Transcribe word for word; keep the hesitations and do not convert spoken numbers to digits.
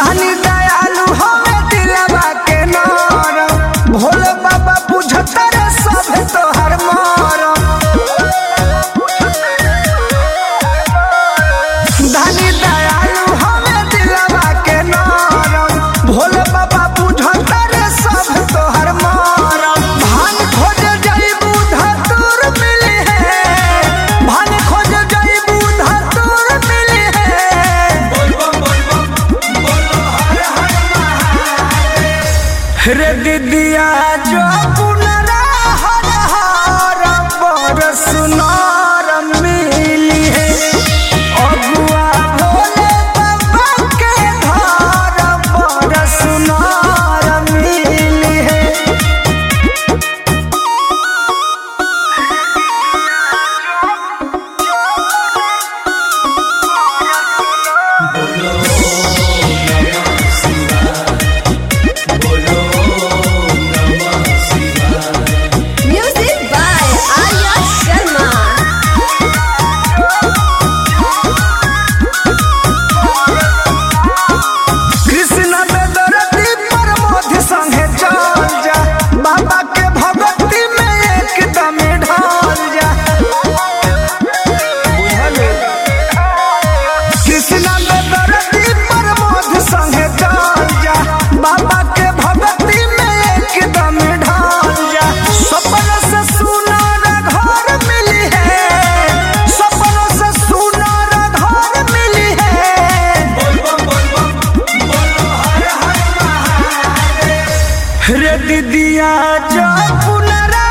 दानी दयालु हमें दिलवा के नरम भोले बाबा बुझता रे सब तोहर मरम। दानी दयालु हमें दिलवा के नरम भोले बाबा बुझता रे सब तोहर मरम। भान खोज जाइबू धतूर मिली है, भान खोज जाइबू धतूर मिली है। रे दीदिया जो पुनरा हर हर बरस नार मिली है। अगुआ भोले बाबा के घर बरस नार मिली है। Music by Arya Sharma. Krishna बेदरती Pramod संगे चल जा, बाबा के भगती में एकदम ढल जा। कृष्ण बेदरती प्रमोद संगे चल जा, बाबा के भगती में एकदम ढल जा। सपनों से सुनार घर मिली है, सपनों से सुनार घर मिली है। रे दीदिया जो पुनरा